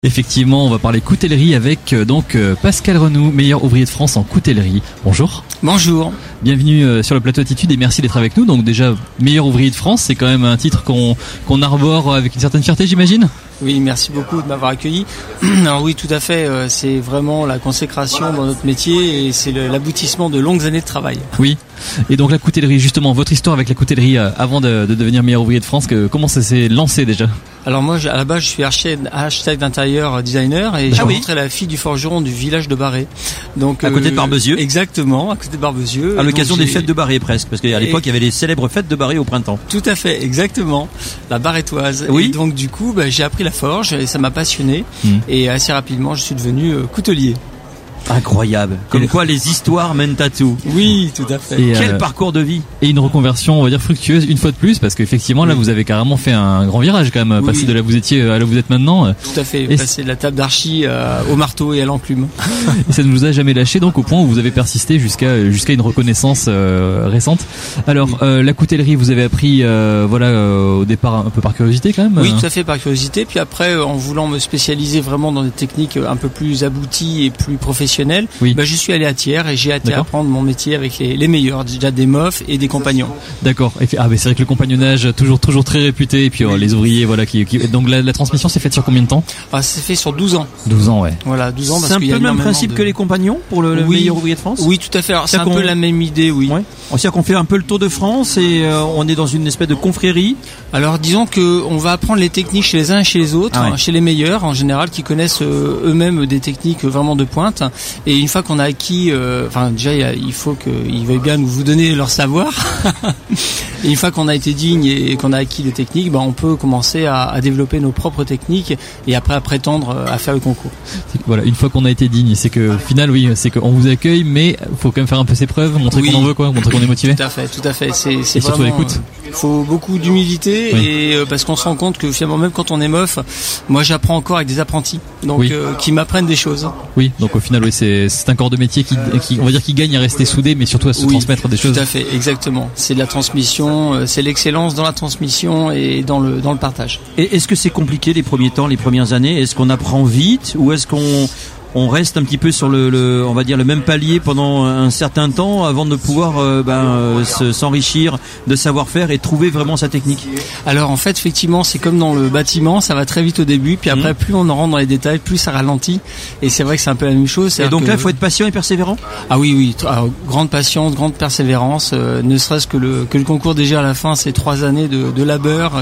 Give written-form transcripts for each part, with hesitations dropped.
Effectivement, on va parler coutellerie avec Pascal Renoux, meilleur ouvrier de France en coutellerie. Bonjour. Bonjour. Bienvenue sur le plateau Attitude et merci d'être avec nous. Donc déjà, meilleur ouvrier de France, c'est quand même un titre qu'on arbore avec une certaine fierté, j'imagine. Oui, merci beaucoup de m'avoir accueilli. Alors oui, tout à fait, c'est vraiment la consécration dans notre métier et c'est l'aboutissement de longues années de travail. Oui, et donc la coutellerie, justement, votre histoire avec la coutellerie avant de devenir meilleur ouvrier de France, comment ça s'est lancé déjà ? Alors moi, à la base, je suis architecte d'intérieur designer et j'ai rencontré la fille du forgeron du village de Barré. Donc à côté de Barbezieux. Exactement, à côté de Barbezieux. À l'occasion des fêtes de Barré presque, parce qu'à l'époque il y avait les célèbres fêtes de Barré au printemps. Tout à fait, exactement, la barrétoise. Oui. Et donc du coup, j'ai appris la forge et ça m'a passionné. Et assez rapidement, je suis devenu coutelier. Incroyable. Comme quoi les histoires mènent à tout. Oui, tout à fait. Et quel parcours de vie. Et une reconversion, on va dire, fructueuse, une fois de plus, parce qu'effectivement, là, vous avez carrément fait un grand virage, quand même, passer de là où vous étiez à là où vous êtes maintenant. Tout à fait, passer de la table d'archi au marteau et à l'enclume. Et ça ne vous a jamais lâché, donc, au point où vous avez persisté jusqu'à une reconnaissance récente. Alors, la coutellerie, vous avez appris, au départ, un peu par curiosité, quand même. Oui, tout à fait, par curiosité. Puis après, en voulant me spécialiser vraiment dans des techniques un peu plus abouties et plus professionnelles, je suis allé à Thiers et j'ai été apprendre mon métier avec les meilleurs, déjà des MOF et des compagnons. D'accord. C'est vrai que le compagnonnage toujours très réputé et puis les ouvriers donc la transmission s'est faite sur combien de temps ? C'est fait sur 12 ans. 12 ans, ouais. Voilà, 12 ans parce c'est un qu'il y a peu le même principe que les compagnons pour le meilleur ouvrier de France ? Oui, tout à fait. Alors, c'est un peu la même idée, oui. Ouais. C'est-à-dire qu'on fait un peu le tour de France et on est dans une espèce de confrérie. Alors disons que on va apprendre les techniques chez les uns et chez les autres, chez les meilleurs en général qui connaissent eux-mêmes des techniques vraiment de pointe. Et une fois qu'on a acquis, il faut qu'ils veuillent bien nous donner leur savoir. Et une fois qu'on a été digne et qu'on a acquis des techniques, on peut commencer à développer nos propres techniques et après à prétendre à faire le concours. Voilà, une fois qu'on a été digne, c'est que au final, c'est qu'on vous accueille, mais faut quand même faire un peu ses preuves, montrer qu'on en veut, montrer qu'on est motivé. Tout à fait. C'est et surtout l'écoute. Il faut beaucoup d'humilité et parce qu'on se rend compte que finalement même quand on est MOF, moi j'apprends encore avec des apprentis, donc qui m'apprennent des choses. Oui, donc au final, c'est un corps de métier qui on va dire qui gagne à rester soudé, mais surtout à se transmettre des choses. Tout à fait, exactement. C'est de la transmission, c'est l'excellence dans la transmission et dans le partage. Et est-ce que c'est compliqué les premiers temps, les premières années ? Est-ce qu'on apprend vite ou est-ce qu'on reste un petit peu sur on va dire le même palier pendant un certain temps avant de pouvoir s'enrichir de savoir-faire et trouver vraiment sa technique? Alors en fait effectivement c'est comme dans le bâtiment, ça va très vite au début puis après plus on en rentre dans les détails, plus ça ralentit et c'est vrai que c'est un peu la même chose. Et donc là il faut être patient et persévérant? Ah oui, grande patience, grande persévérance, ne serait-ce que le concours déjà à la fin c'est 3 années de labeur,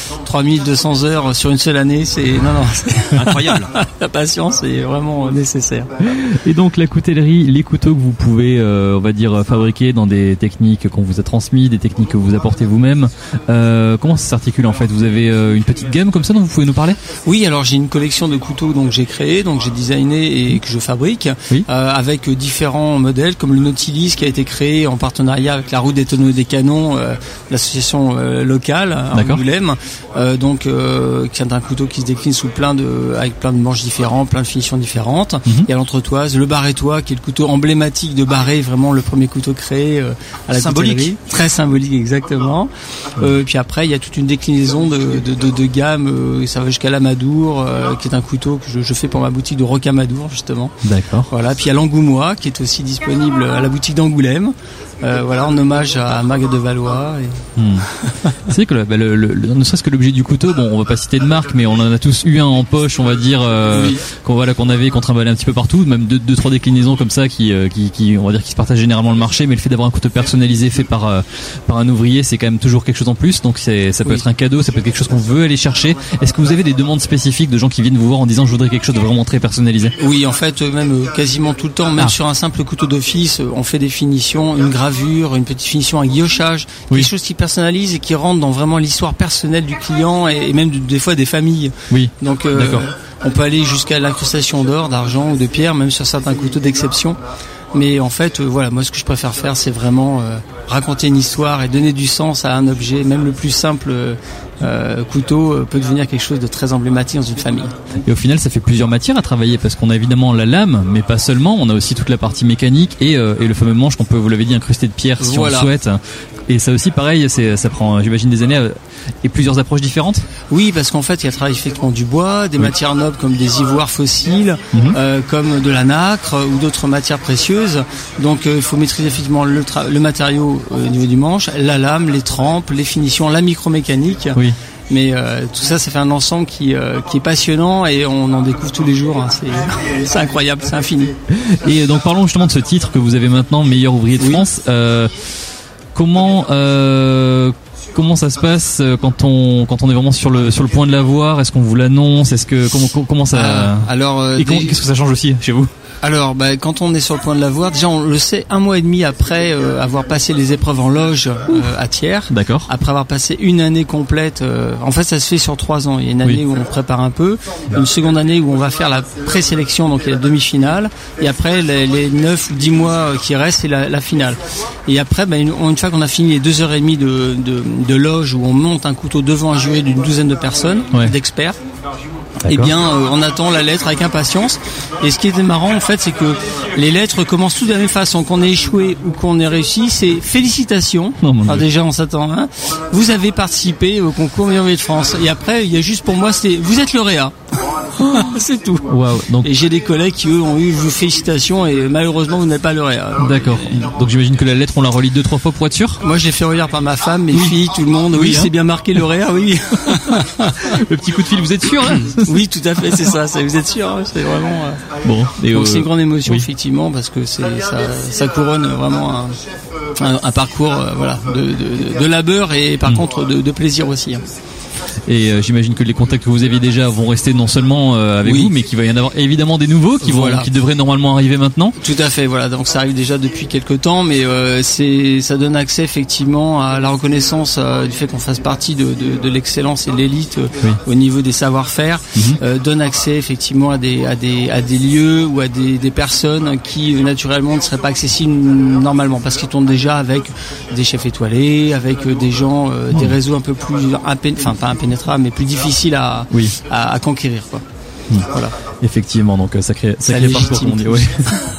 3200 heures sur une seule année, c'est incroyable. La patience est vraiment nécessaire. Et donc la coutellerie, les couteaux que vous pouvez fabriquer dans des techniques qu'on vous a transmises, des techniques que vous apportez vous-même, comment ça s'articule en fait? Vous avez une petite gamme comme ça dont vous pouvez nous parler? Oui, alors j'ai une collection de couteaux donc j'ai créé, donc j'ai designé et que je fabrique avec différents modèles comme le Nautilus qui a été créé en partenariat avec la Route des Tonneaux et des Canons, l'association locale à Angoulême, qui est un couteau qui se décline avec plein de manches différents, plein de finitions différentes. Il y a l'entretoise, le barrétois qui est le couteau emblématique de Barré, vraiment le premier couteau créé à la coutellerie. Très symbolique, exactement. Puis après il y a toute une déclinaison de gamme, ça va jusqu'à l'Amadour, qui est un couteau que je fais pour ma boutique de Rocamadour justement. D'accord. Voilà. Puis il y a l'Angoumois qui est aussi disponible à la boutique d'Angoulême. En hommage à Marguerite de Valois. C'est que ne serait-ce que l'objet du couteau, on va pas citer de marque, mais on en a tous eu un en poche, on va dire, qu'on trimballait un petit peu partout, même 2-3 déclinaisons comme ça qui on va dire qui se partagent généralement le marché, mais le fait d'avoir un couteau personnalisé fait par un ouvrier, c'est quand même toujours quelque chose en plus. Donc ça peut être un cadeau, ça peut être quelque chose qu'on veut aller chercher. Est-ce que vous avez des demandes spécifiques de gens qui viennent vous voir en disant je voudrais quelque chose de vraiment très personnalisé? Oui, en fait, même quasiment tout le temps, même sur un simple couteau d'office, on fait des finitions, une gravure, une petite finition, un guillochage, quelque chose qui personnalise et qui rentre dans vraiment l'histoire personnelle du client et même des fois des familles. Oui. Donc on peut aller jusqu'à l'incrustation d'or, d'argent ou de pierre, même sur certains couteaux d'exception. Mais en fait, moi ce que je préfère faire, c'est vraiment raconter une histoire et donner du sens à un objet, même le plus simple couteau peut devenir quelque chose de très emblématique dans une famille. Et au final, ça fait plusieurs matières à travailler parce qu'on a évidemment la lame, mais pas seulement. On a aussi toute la partie mécanique et le fameux manche qu'on peut, vous l'avez dit, incrusté de pierre si on le souhaite. Et ça aussi, pareil, ça prend, j'imagine, des années et plusieurs approches différentes. Oui, parce qu'en fait, il y a travail effectivement du bois, des matières nobles comme des ivoires fossiles, comme de la nacre ou d'autres matières précieuses. Donc, il faut maîtriser effectivement le matériau au niveau du manche, la lame, les trempes, les finitions, la micromécanique. Oui. Mais tout ça, ça fait un ensemble qui est passionnant et on en découvre tous les jours. Hein. C'est incroyable, c'est infini. Et donc parlons justement de ce titre que vous avez maintenant, meilleur ouvrier de France. Comment ça se passe quand on est vraiment sur le point de l'avoir? Est-ce qu'on vous l'annonce? Est-ce que comment ça qu'est-ce que ça change aussi chez vous? Alors, quand on est sur le point de l'avoir, déjà on le sait 1 mois et demi après avoir passé les épreuves en loge à Thiers. D'accord. Après avoir passé une année complète. En fait, ça se fait sur 3 ans. Il y a une année où on prépare un peu, une seconde année où on va faire la présélection, donc il y a la demi-finale, et après les 9 ou 10 mois qui restent, c'est la finale. Et après, une fois qu'on a fini les 2h30 de loge où on monte un couteau devant un jury d'une douzaine de personnes, d'experts. Eh bien, on attend la lettre avec impatience. Et ce qui était marrant, en fait, c'est que les lettres commencent toutes de la même façon. Qu'on ait échoué ou qu'on ait réussi, c'est félicitations. Alors déjà, on s'attend. Hein. Vous avez participé au concours meilleur ouvrier de France. Et après, il y a juste pour moi, c'est vous êtes lauréat. C'est tout. Wow, donc... Et j'ai des collègues qui eux ont eu vos félicitations et malheureusement vous n'êtes pas lauréat. D'accord. Donc j'imagine que la lettre on la relit 2-3 fois pour être sûr. Moi j'ai fait relire par ma femme, mes filles, tout le monde. Oui, c'est bien marqué lauréat, oui. Le petit coup de fil, vous êtes sûr là? Oui, tout à fait, c'est ça. Vous êtes sûr, hein, c'est vraiment. Bon. Et donc c'est une grande émotion effectivement parce que ça couronne vraiment un parcours de labeur et par contre de plaisir aussi. Hein. Et j'imagine que les contacts que vous aviez déjà vont rester non seulement avec vous, mais qu'il va y en avoir évidemment des nouveaux qui devraient normalement arriver maintenant. Tout à fait, voilà. Donc ça arrive déjà depuis quelques temps, mais ça donne accès effectivement à la reconnaissance du fait qu'on fasse partie de l'excellence et de l'élite au niveau des savoir-faire. Donne accès effectivement à des lieux ou à des personnes qui naturellement ne seraient pas accessibles normalement parce qu'ils tournent déjà avec des chefs étoilés, avec des gens, des réseaux un peu plus pas impénétrables, mais plus difficiles à conquérir, quoi. Voilà. Effectivement, donc sacré parcours comme on dit. Ouais.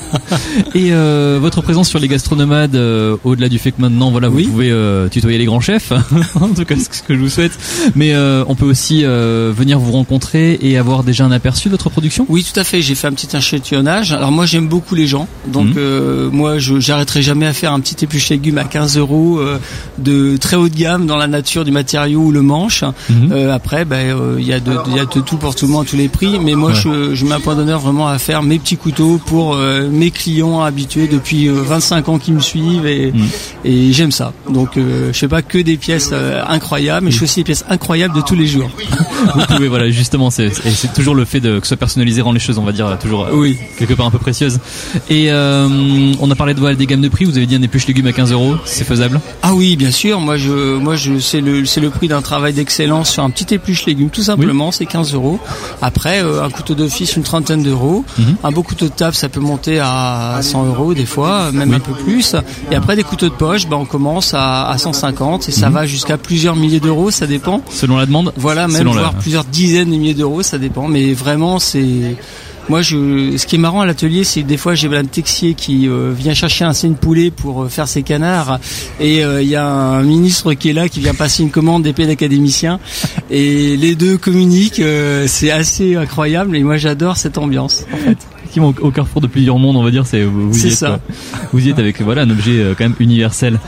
Et votre présence sur les gastronomades, au-delà du fait que maintenant vous pouvez tutoyer les grands chefs, en tout cas c'est ce que je vous souhaite, mais on peut aussi venir vous rencontrer et avoir déjà un aperçu de votre production. Oui, tout à fait, j'ai fait un petit échantillonnage. Alors moi j'aime beaucoup les gens, donc moi j'arrêterai jamais à faire un petit épluché légumes à 15 € de très haut de gamme dans la nature du matériau ou le manche. Après il y a de tout pour tout le monde à tous les prix, mais moi je mets un point d'honneur vraiment à faire mes petits couteaux pour mes clients habitués depuis 25 ans qui me suivent et j'aime ça. Donc je fais pas que des pièces incroyables, mais je fais aussi des pièces incroyables de tous les jours. Vous pouvez, justement, c'est toujours le fait que ce soit personnalisé rend les choses, on va dire, toujours quelque part un peu précieuses. Et on a parlé des gammes de prix. Vous avez dit un épluche légumes à 15 €, c'est faisable? Ah oui, bien sûr. Moi c'est le prix d'un travail d'excellence sur un petit épluche légumes, tout simplement. C'est 15 €. Après un couteau d'office, une trentaine d'euros. Un beau couteau de table, ça peut monter à 100 € des fois, même un peu plus. Et après des couteaux de poche, on commence à 150 et ça va jusqu'à plusieurs milliers d'euros, ça dépend. Selon la demande. Voilà, même voire plusieurs dizaines de milliers d'euros, ça dépend. Mais vraiment, moi, ce qui est marrant à l'atelier, c'est que des fois, j'ai Madame Texier qui vient chercher un saigne-poulet pour faire ses canards, et il y a un ministre qui est là, qui vient passer une commande d'épée d'académicien, et les deux communiquent. C'est assez incroyable, et moi, j'adore cette ambiance, en fait. Au carrefour de plusieurs mondes, on va dire, vous y êtes, ça. Quoi. Vous y êtes avec un objet quand même universel.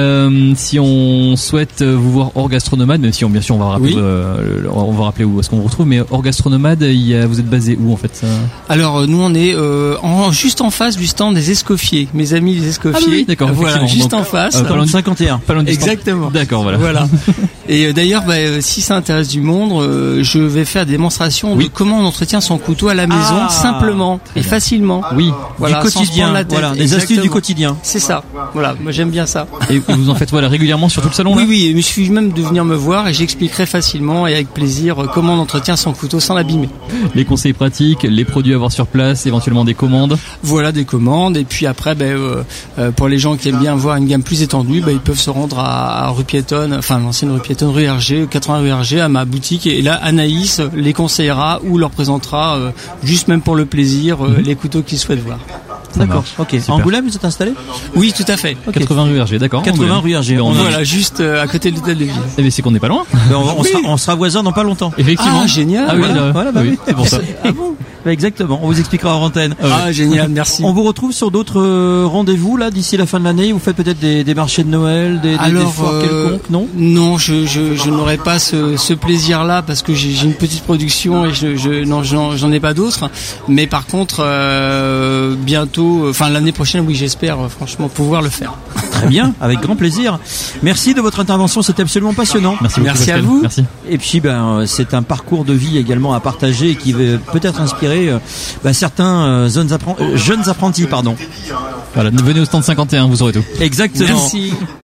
Si on souhaite vous voir hors gastronomade, même si bien sûr on va rappeler, on va rappeler où est-ce qu'on vous retrouve, mais hors gastronomade, vous êtes basé où en fait ça? Alors nous on est juste en face du stand des Escoffiers, mes amis des Escoffiers. Ah oui, d'accord. Voilà, juste en face. Pas loin de 51. Pas loin du exactement. D'accord, voilà. Et d'ailleurs, si ça intéresse du monde, je vais faire des démonstrations de comment on entretient son couteau à la maison simplement. Et facilement. Oui, voilà, du quotidien. Voilà, des astuces du quotidien. C'est ça. Voilà, moi j'aime bien ça. Et vous en faites régulièrement sur tout le salon? Oui, il me suffit même de venir me voir et j'expliquerai facilement et avec plaisir comment on entretient son couteau sans l'abîmer. Les conseils pratiques, les produits à avoir sur place, éventuellement des commandes. Voilà, des commandes. Et puis après, pour les gens qui aiment bien voir une gamme plus étendue, ils peuvent se rendre à rue Piétonne, enfin l'ancienne rue Piétonne, rue Hergé, 80 rue Hergé, à ma boutique. Et là, Anaïs les conseillera ou leur présentera, juste même pour le plaisir, les couteaux qu'ils souhaitent voir. D'accord. Ok. Super. Angoulême, vous êtes installé? Oui, tout à fait. Okay. 80 rue Hergé, d'accord. 80 rue Hergé. Voilà, juste à côté de l'hôtel de ville. Eh bien, c'est qu'on n'est pas loin. On sera voisins dans pas longtemps. Effectivement. Ah, génial. Ah oui, voilà, oui, c'est pour ça. Ah bon? Exactement. On vous expliquera en antenne. Ah, génial, merci. On vous retrouve sur d'autres rendez-vous là d'ici la fin de l'année. Vous faites peut-être des marchés de Noël, des foires quelconques, non? Non, je n'aurai pas ce plaisir-là parce que j'ai une petite production et j'en ai pas d'autres. Mais par contre, bientôt, enfin l'année prochaine, oui, j'espère franchement pouvoir le faire. Très bien, avec grand plaisir. Merci de votre intervention, c'était absolument passionnant. Merci à vous. Merci. Et puis, c'est un parcours de vie également à partager qui va peut-être inspirer certains jeunes apprentis, pardon. Voilà, venez au stand 51, vous aurez tout. Exactement. Merci.